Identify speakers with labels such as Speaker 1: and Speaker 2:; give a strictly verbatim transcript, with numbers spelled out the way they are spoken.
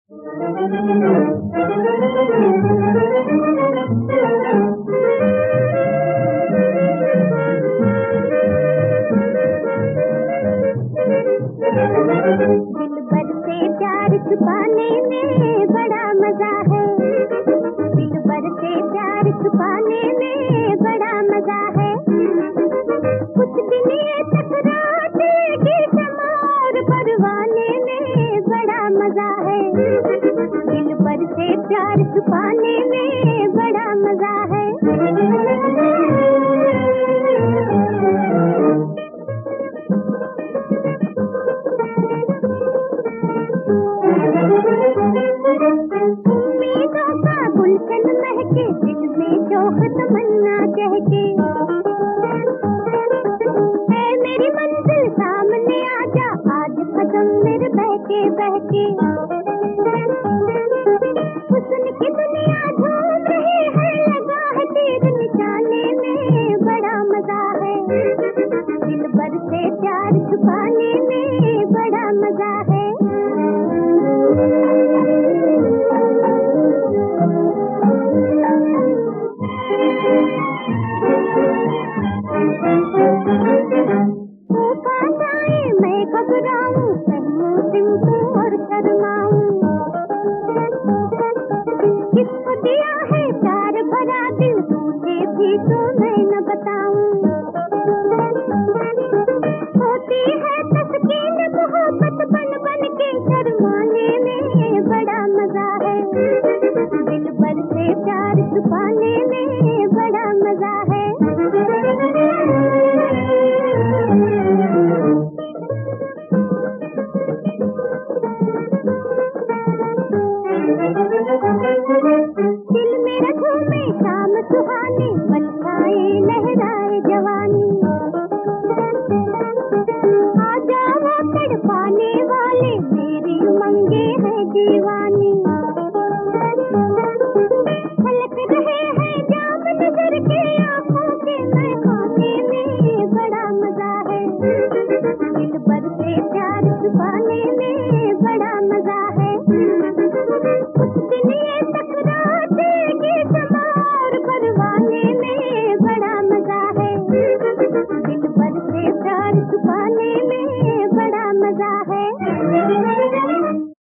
Speaker 1: दिलबर से प्यार छुपाने में बड़ा मजा है, दिलबर से प्यार छुपाने में बड़ा मजा है। कुछ दिन ये टकराते की शमा और परवाने में बड़ा मजा है, दिलबर से प्यार छुपाने में बड़ा मजा है। उम्मीदों का गुलशन महके, दिल में शौक तमन्ना चहके, ऐ मेरी मंजिल सामने आजा, आज कदम मेरे बहके बहके। हुस्न की दुनिया झूम रही है, लगा है तीर निशाने में बड़ा मजा है, दिलबर से प्यार छुपाने में बड़ा मजा है। मैं घबराऊं, सहूं सिमटूं और शर्माऊं, किसको दिया है प्यार भरा दिल, तुझे भी तो मैं न बताऊं। होती है तस्कीन मोहब्बत बन बन के, शर्माने में बड़ा मजा है, दिलबर से प्यार छुपाने में बड़ा मजा है। दिल मेरा झूमे शाम सुहानी, बरसाए लहराए जवानी, आ जाओ तड़पाने वाले, मेरी उमंगे हैं दीवानी।